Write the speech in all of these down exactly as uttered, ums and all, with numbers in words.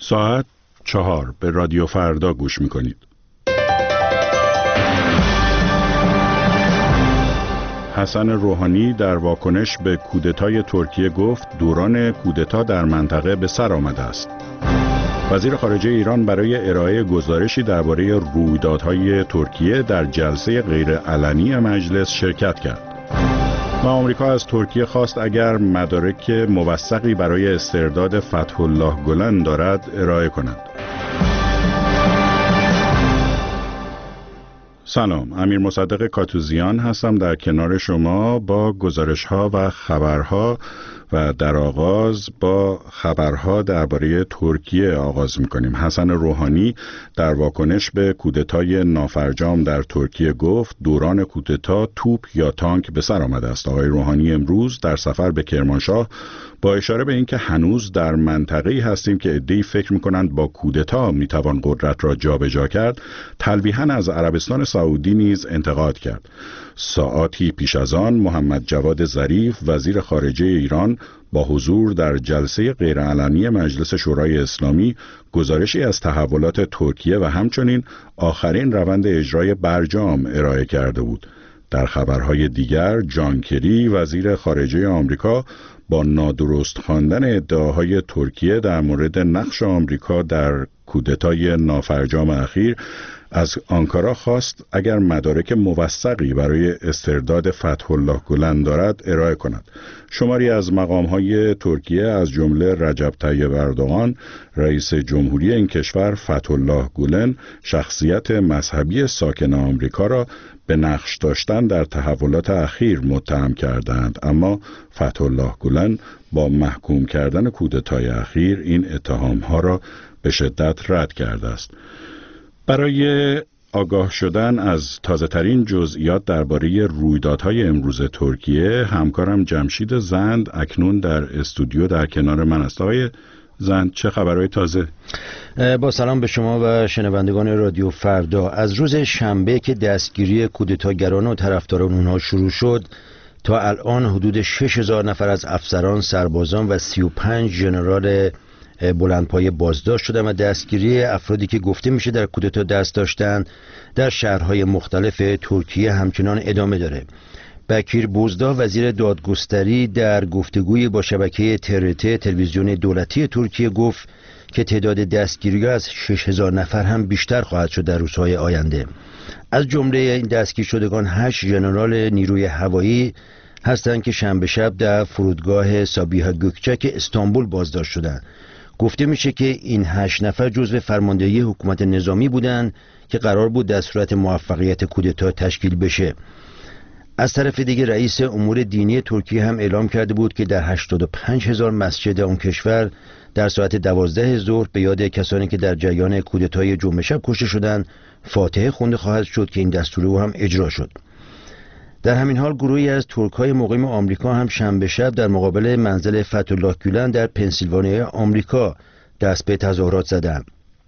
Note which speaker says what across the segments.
Speaker 1: ساعت چهار به رادیو فردا گوش میکنید. حسن روحانی در واکنش به کودتای ترکیه گفت دوران کودتا در منطقه به سر آمده است. وزیر خارجه ایران برای ارائه گزارشی درباره رویدادهای ترکیه در جلسه غیرعلنی مجلس شرکت کرد. و آمریکا از ترکیه خواست اگر مدارک موثقی برای استرداد فتح الله گلن دارد ارائه کند. سلام، امیر مصدق کاتوزیان هستم در کنار شما با گزارش‌ها و خبرها و در آغاز با خبرها درباره ترکیه آغاز می‌کنیم. حسن روحانی در واکنش به کودتای نافرجام در ترکیه گفت دوران کودتا توپ یا تانک به سر آمده است. آقای روحانی امروز در سفر به کرمانشاه با اشاره به اینکه هنوز در منطقه‌ای هستیم که عده‌ای فکر می‌کنند با کودتا می‌توان قدرت را جابجا کرد، تلویحاً از عربستان سعودی نیز انتقاد کرد. ساعاتی پیش از آن محمد جواد ظریف وزیر خارجه ایران با حضور در جلسه غیرعلنی مجلس شورای اسلامی گزارشی از تحولات ترکیه و همچنین آخرین روند اجرای برجام ارائه کرده بود. در خبرهای دیگر جان کری وزیر خارجه آمریکا با نادرست خواندن ادعاهای ترکیه در مورد نقش آمریکا در کودتای نافرجام اخیر از آنکارا خواست اگر مدارک موثقی برای استرداد فتح الله گلن دارد ارائه کند. شماری از مقام‌های ترکیه از جمله رجب طیب اردوغان رئیس جمهوری این کشور فتح الله گلن شخصیت مذهبی ساکن آمریکا را به نقش داشتن در تحولات اخیر متهم کردند، اما فتح الله گلن با محکوم کردن کودتای اخیر این اتهام‌ها را به شدت رد کرده است. برای آگاه شدن از تازه‌ترین جزئیات درباره رویدادهای امروز ترکیه همکارم جمشید زند اکنون در استودیو در کنار من است. آقای زند، چه خبرهای تازه؟
Speaker 2: با سلام به شما و شنوندگان رادیو فردا. از روز شنبه که دستگیری کودتاگران و طرفداران اونها شروع شد تا الان حدود شش هزار نفر از افسران، سربازان و سی و پنج ژنرال بلندپایه بازداشت شدن و دستگیری افرادی که گفته میشه در کودتا دست داشتن در شهرهای مختلف ترکیه همچنان ادامه داره. بکیر بوزدا وزیر دادگستری در گفتگوی با شبکه ترت تلویزیون دولتی ترکیه گفت که تعداد دستگیری‌ها از شش هزار نفر هم بیشتر خواهد شد در روزهای آینده. از جمله این دستگیر شدگان هشت ژنرال نیروی هوایی هستند که شنبه شب در فرودگاه سابیها گوکچک استانبول بازداشت شدند. گفته میشه که این هشت نفر جزو فرماندهی حکومت نظامی بودند که قرار بود در صورت موفقیت کودتا تشکیل بشه. از طرف دیگه رئیس امور دینی ترکیه هم اعلام کرده بود که در هشتاد و پنج هزار مسجد اون کشور در ساعت دوازده ظهر به یاد کسانی که در جریان کودتای جمعه شب کشته شدند فاتحه خونده خواهد شد که این دستور او هم اجرا شد. در همین حال گروهی از ترک‌های مقیم آمریکا هم شنبه شب در مقابل منزل فتح الله گلن در پنسیلوانیا آمریکا دست به تظاهرات زدند.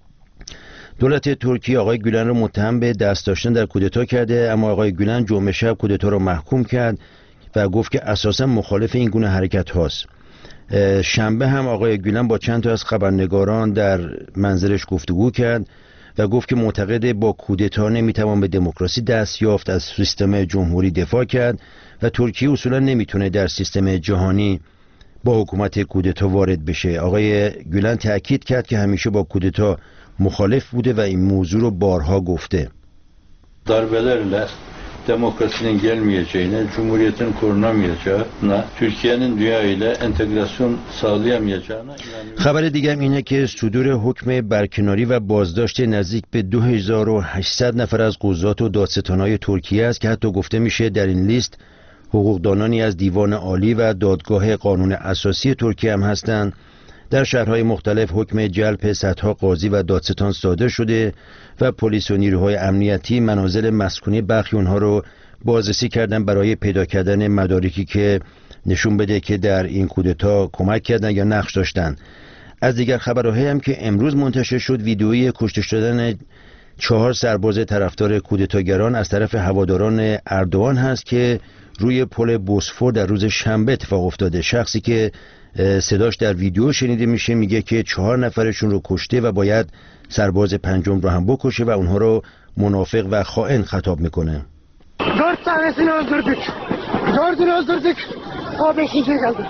Speaker 2: دولت ترکیه آقای گلن را متهم به دست داشتن در کودتا کرده، اما آقای گلن جمعه شب کودتا را محکوم کرد و گفت که اساساً مخالف این گونه حرکت هاست. شنبه هم آقای گلن با چند تا از خبرنگاران در منزلش گفتگو کرد و گفت که معتقد با کودتا نمیتوان به دموکراسی دست یافت، از سیستم جمهوری دفاع کرد و ترکیه اصولا نمیتونه در سیستم جهانی با حکومت کودتا وارد بشه. آقای گلن تأکید کرد که همیشه با کودتا مخالف بوده و این موضوع رو بارها گفته.
Speaker 3: darbelerle demokrasinin gelmeyeceğine, cumhuriyetin korunamayacağına, Türkiye'nin dünya ile entegrasyon sağlayamayacağına inanıyorum.
Speaker 2: خبر دیگه اینه که صدور حکم برکناری و بازداشت نزدیک به دو هزار و هشتصد نفر از قضات و دادستانهای ترکیه است که حتی گفته میشه در این لیست حقوقدانانی از دیوان عالی و دادگاه قانون اساسی ترکیه هم هستند. در شهرهای مختلف حکم جلب صدها قاضی و دادستان صادر شده و پلیس و نیروهای امنیتی منازل مسکونی برخی اونها رو بازرسی کردن برای پیدا کردن مدارکی که نشون بده که در این کودتا کمک کردن یا نقش داشتن. از دیگر خبرهای هم که امروز منتشر شد ویدئویی کشته شدن چهار سرباز طرفدار کودتاگران از طرف هواداران اردوغان هست که روی پل بوسفور در روز شنبه اتفاق افتاده. شخصی که صداش در ویدیو شنیده میشه، میگه که چهار نفرشون رو کشته و باید سرباز پنجم رو هم بکشه و اونها رو منافق و خائن خطاب میکنه.
Speaker 4: dört tanesini öldürdük. Dördünü öldürdük. O beşinci geldi.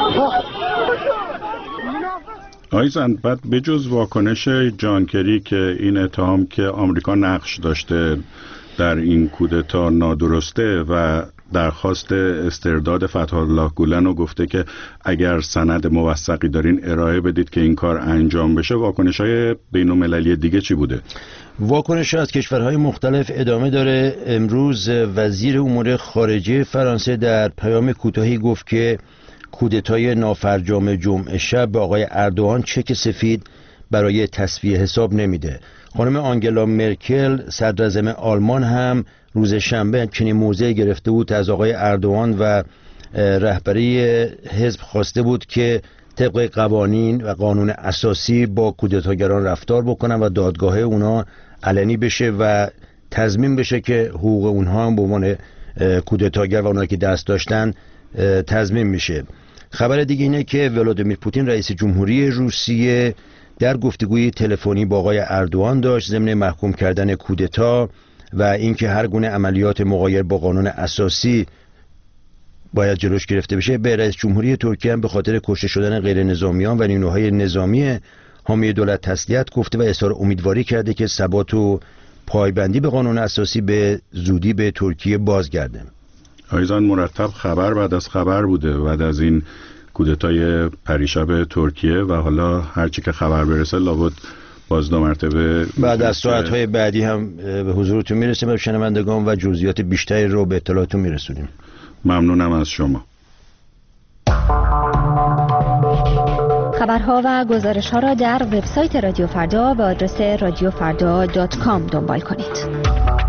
Speaker 1: آیزن بعد بجز واکنش جان کری که این اتهام که آمریکا نقش داشته در این کودتا نادرسته و درخواست استرداد فتح‌الله گولن رو گفته که اگر سند موثقی دارین ارائه بدید که این کار انجام بشه، واکنش‌های بین‌المللی دیگه چی بوده؟
Speaker 2: واکنش از کشورهای مختلف ادامه داره. امروز وزیر امور خارجه فرانسه در پیام کوتاهی گفت که کودتای نافرجام جمعه شب به آقای اردوغان چک سفید برای تصفیه حساب نمیده. خانم آنگلا مرکل صدراعظم آلمان هم روز شنبه چنین موضعی گرفته بود، از آقای اردوغان و رهبری حزب خواسته بود که طبق قوانین و قانون اساسی با کودتاگران رفتار بکنن و دادگاه اونا علنی بشه و تضمین بشه که حقوق اونها هم به عنوان کودتاگر و اونایی که دست داشتن تضمین میشه. خبر دیگه اینه که ولادیمیر پوتین رئیس جمهوری روسیه در گفتگوی تلفنی با آقای اردوغان داشت ضمن محکوم کردن کودتا و اینکه هر گونه عملیات مغایر با قانون اساسی باید جلوش گرفته بشه، به رئیس جمهوری ترکیه هم به خاطر کشته شدن غیر نظامیان و نیروهای نظامی حامی دولت تسلیت گفته و اظهار امیدواری کرده که ثبات و پایبندی به قانون اساسی به زودی به ترکیه بازگرده.
Speaker 1: آیزان مرتب خبر بعد از خبر بوده بعد از این کودتای پریشب ترکیه و حالا هرچی که خبر برسه لابد باز دو مرتبه
Speaker 2: بعد از ساعت‌های بعدی هم به حضورتون میرسیم و شنوندگان و جزئیات بیشتری رو به اطلاعتون میرسونیم.
Speaker 1: ممنونم از شما.
Speaker 5: خبرها و گزارش‌ها را در وبسایت رادیو فردا به آدرس رادیو فردا دات کام دنبال کنید.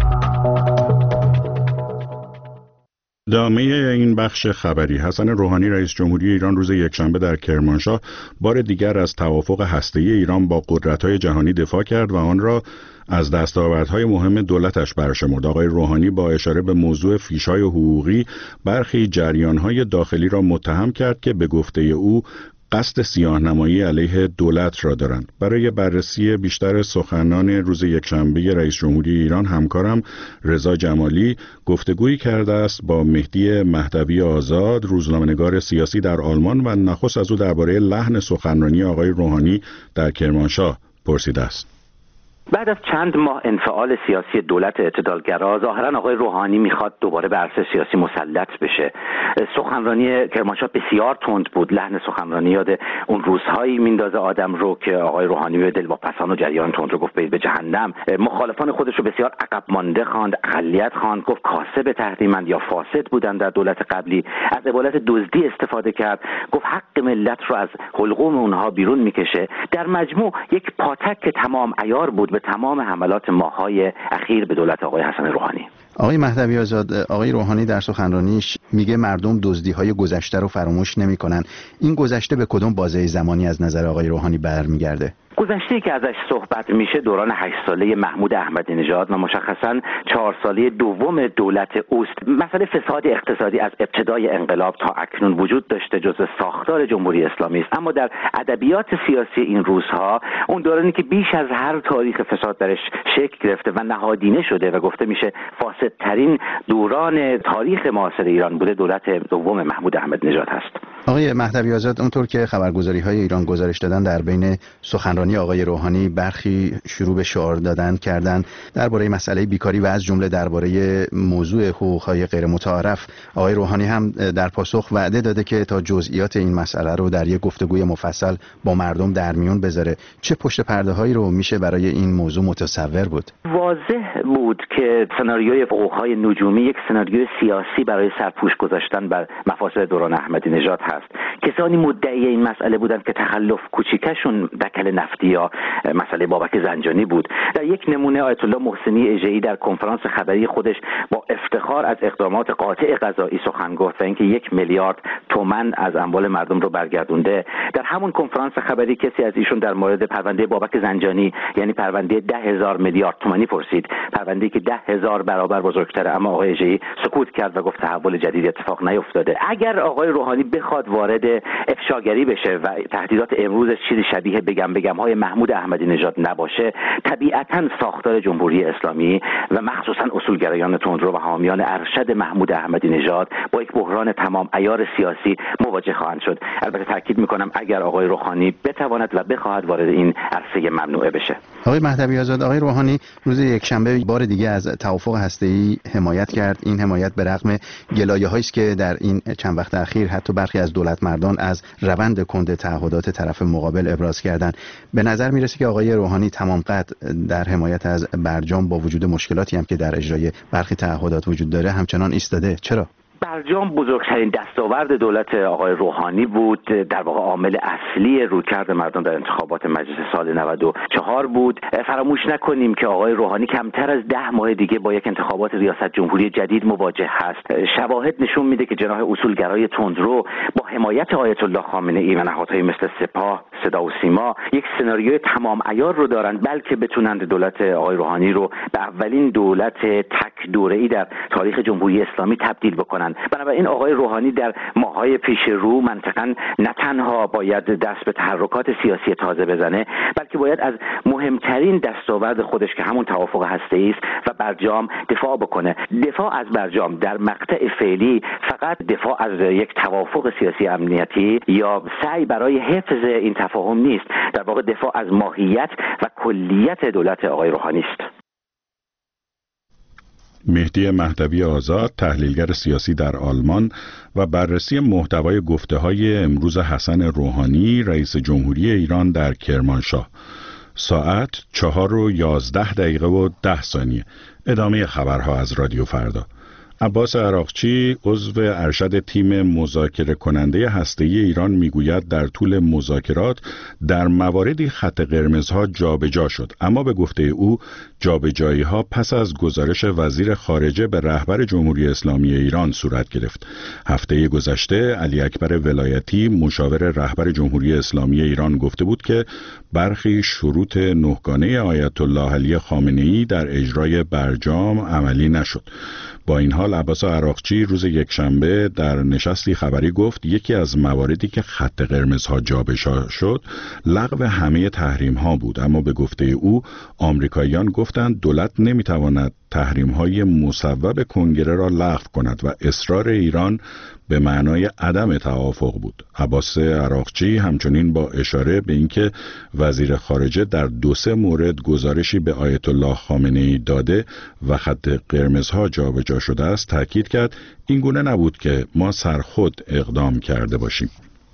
Speaker 1: ادامه این بخش خبری. حسن روحانی رئیس جمهوری ایران روز یکشنبه در کرمانشاه بار دیگر از توافق هسته‌ای ایران با قدرت‌های جهانی دفاع کرد و آن را از دستاوردهای مهم دولتش برشمرد. آقای روحانی با اشاره به موضوع فیش‌های حقوقی برخی جریان‌های داخلی را متهم کرد که به گفته او قصد سیاه‌نمایی علیه دولت را دارند. برای بررسی بیشتر سخنان روز یکشنبه رئیس جمهوری ایران همکارم رضا جمالی گفتگویی کرده است با مهدی مهدوی آزاد، روزنامه‌نگار سیاسی در آلمان، و نخست از او درباره لحن سخنرانی آقای روحانی در کرمانشاه پرسیده است.
Speaker 6: بعد از چند ماه انفعال سیاسی دولت اعتدالگرا، ظاهرا آقای روحانی میخواد دوباره به عرصه سیاسی مسلط بشه. سخنرانی کرمانشاه بسیار تند بود. لحن سخنرانی یاد اون روزهایی میندازه آدم رو که آقای روحانی به دلواپسان و جریان تند رو گفت برید به جهنم. مخالفان خودش رو بسیار عقب مانده خواند، اقلیت خواند، گفت کاسب تحریمند یا فاسد بودن در دولت قبلی. از عبارت دزدی استفاده کرد، گفت حق ملت رو از حلقوم اونها بیرون میکشه. در مجموع یک پاتک تمام عیار بود به تمام حملات ماهای اخیر به دولت آقای حسن روحانی.
Speaker 7: آقای مهدوی آزاد، آقای روحانی در سخنرانیش میگه مردم دزدی‌های گذشته رو فراموش نمی‌کنن. این گذشته به کدوم بازه زمانی از نظر آقای روحانی برمیگرده؟
Speaker 6: گذشته‌ای که ازش صحبت میشه دوران هشت ساله محمود احمدی نژاد و مشخصاً چهار ساله دوم دولت اوست. مسئله فساد اقتصادی از ابتدای انقلاب تا اکنون وجود داشته، جزء ساختار جمهوری اسلامی است، اما در ادبیات سیاسی این روزها اون دورانی که بیش از هر تاریخ فساد درش شکل گرفته و نهادینه شده و گفته میشه فاسدترین دوران تاریخ معاصر ایران بوده، دولت دوم محمود احمدی نژاد هست.
Speaker 7: آقای مهدوی آزاد، اونطور که خبرگزاری‌های ایران گزارش دادن، در بین سخنرانی آقای روحانی برخی شروع به شعار دادن کردن درباره مسئله بیکاری و از جمله درباره موضوع حقوق‌های غیر متعارف. آقای روحانی هم در پاسخ وعده داده که تا جزئیات این مسئله رو در یک گفتگوی مفصل با مردم در میون بذاره. چه پشت پرده‌هایی رو میشه برای این موضوع متصور بود؟
Speaker 6: واضح بود که سناریوی حقوق‌های نجومی یک سناریوی سیاسی برای سرپوش گذاشتن بر مفاسد دوران احمدی نژاد هست. کسانی مدعی این مسئله بودند که تخلف کوچیکشون دکل نفت نفتی یا مسئله بابک زنجانی بود. در یک نمونه آیت الله محسنی اژه‌ای در کنفرانس خبری خودش با افتخار از اقدامات قاطع قضایی سخن گفت و اینکه یک میلیارد تومان از اموال مردم رو برگردونده. در همون کنفرانس خبری کسی از ایشون در مورد پرونده بابک زنجانی، یعنی پرونده ده هزار میلیارد تومانی پرسید، پرونده‌ای که ده هزار برابر بزرگتره، اما آقای اژه‌ای سکوت کرد و گفت تحول جدید اتفاق نیفتاده. اگر آقای روحانی بخواد وارد افشاگری بشه و تهدیدات امروز چیزی شبیه بگم بگم های محمود احمدی نژاد نباشه، طبیعتاً ساختار جمهوری اسلامی و مخصوصاً اصولگرایان تندرو و حامیان ارشد محمود احمدی نژاد با یک بحران تمام عیار سیاسی مواجه خواهند شد. البته تاکید می‌کنم اگر آقای روحانی بتواند و بخواهد وارد این عرصه ممنوعه بشه.
Speaker 7: آقای مهدوی آزاد، آقای روحانی روز یکشنبه بار دیگه از توافق هسته‌ای حمایت کرد. این حمایت به رغم گلایه‌هایی است که در این چند وقت اخیر حتی برخی از دولتمردان از روند کند تعهدات طرف مقابل ابراز کردند. به نظر میرسه که آقای روحانی تمام قد در حمایت از برجام با وجود مشکلاتی هم که در اجرای برخی تعهدات وجود داره همچنان ایستاده. چرا؟
Speaker 6: برجام بزرگترین دستاورد دولت آقای روحانی بود، در واقع عامل اصلی رویکرد مردم در انتخابات مجلس سال نود و چهار بود. فراموش نکنیم که آقای روحانی کمتر از ده ماه دیگه با یک انتخابات ریاست جمهوری جدید مواجه هست. شواهد نشون میده که جناح اصولگرای تندرو با حمایت آیت الله خامنه ای و نهادهای مثل سپاه، صدا و سیما یک سناریوی تمام عیار رو دارن، بلکه بتونند دولت آقای روحانی رو به اولین دولت تک دوره‌ای در تاریخ جمهوری اسلامی تبدیل بکنن. بنابراین آقای روحانی در ماه‌های پیش رو منطقاً نه تنها باید دست به تحرکات سیاسی تازه بزنه، بلکه باید از مهمترین دستاورد خودش که همون توافق هسته‌ای است و برجام دفاع بکنه. دفاع از برجام در مقطع فعلی فقط دفاع از یک توافق سیاسی امنیتی یا سعی برای حفظ این تفاهم نیست، در واقع دفاع از ماهیت و کلیت دولت آقای روحانی است.
Speaker 1: مهدی مهدوی آزاد، تحلیلگر سیاسی در آلمان و بررسی محتوای گفته‌های امروز حسن روحانی رئیس جمهوری ایران در کرمانشاه. ساعت چهار و یازده دقیقه و ده ثانیه. ادامه خبرها از رادیو فردا. عباس عراقچی، عضو ارشد تیم مذاکره کننده هسته‌ای ایران، میگوید در طول مذاکرات در مواردی خط قرمزها جابجا شد، اما به گفته او جابجایی‌ها پس از گزارش وزیر خارجه به رهبر جمهوری اسلامی ایران صورت گرفت. هفته گذشته علی اکبر ولایتی، مشاور رهبر جمهوری اسلامی ایران، گفته بود که برخی شروط نهگانه آیت الله علی خامنه‌ای در اجرای برجام عملی نشد. با این حال عباس عراقچی روز یکشنبه در نشستی خبری گفت یکی از مواردی که خط قرمزها جابجا شد لغو همه تحریم ها بود، اما به گفته او آمریکاییان گفتند دولت نمیتواند تحریم های مصوب کنگره را لغو کند و اصرار ایران به معنای عدم توافق بود. عباس عراقچی همچنین با اشاره به اینکه وزیر خارجه در دو سه مورد گزارشی به آیت الله خامنه ای داده و خط قرمزها جابجا شده است تاکید کرد این گونه نبود که ما سرخود اقدام کرده باشیم.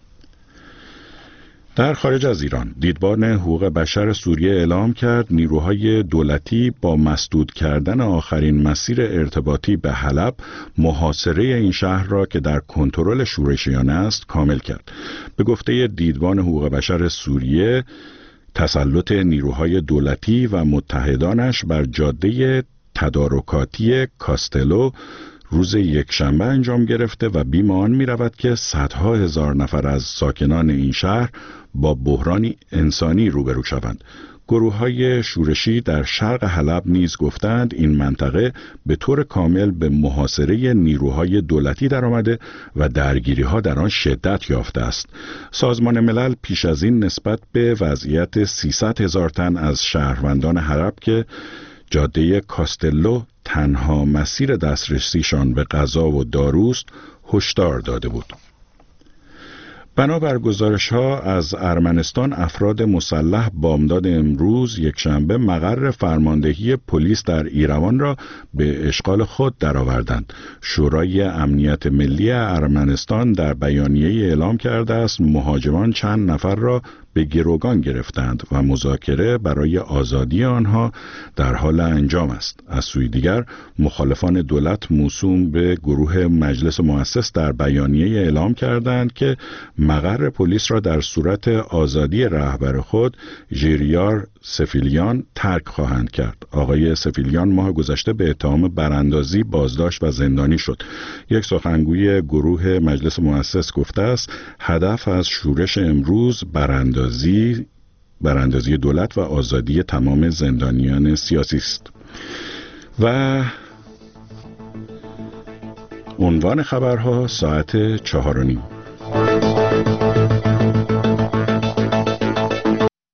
Speaker 1: در خارج از ایران، دیدبان حقوق بشر سوریه اعلام کرد نیروهای دولتی با مسدود کردن آخرین مسیر ارتباطی به حلب محاصره این شهر را که در کنترل شورشیان است کامل کرد. به گفته دیدبان حقوق بشر سوریه، تسلط نیروهای دولتی و متحدانش بر جاده تدارکاتی کاستلو روز یکشنبه انجام گرفته و بیم آن می رود که صدها هزار نفر از ساکنان این شهر با بحرانی انسانی روبرو شوند. گروه‌های شورشی در شرق حلب نیز گفتند این منطقه به طور کامل به محاصره نیروهای دولتی درآمده و درگیری‌ها در آن شدت یافته است. سازمان ملل پیش از این نسبت به وضعیت سیصد هزار تن از شهروندان حلب که جاده کاستلو تنها مسیر دسترسیشان به غذا و داروست هشدار داده بود. بنابر گزارش‌ها از ارمنستان، افراد مسلح بامداد امروز یکشنبه مقر فرماندهی پلیس در ایروان را به اشغال خود درآوردند. شورای امنیت ملی ارمنستان در بیانیه‌ای اعلام کرده است مهاجمان چند نفر را به گروگان گرفتند و مذاکره برای آزادی آنها در حال انجام است. از سوی دیگر مخالفان دولت موسوم به گروه مجلس مؤسس در بیانیه اعلام کردند که مقر پلیس را در صورت آزادی رهبر خود ژیریار سفیلیان ترک خواهند کرد. آقای سفیلیان ماه گذشته به اتهام براندازی بازداشت و زندانی شد. یک سخنگوی گروه مجلس مؤسس گفته است هدف از شورش امروز براندازی براندازی دولت و آزادی تمام زندانیان سیاسی است. و عنوان خبرها ساعت چهار و نیم.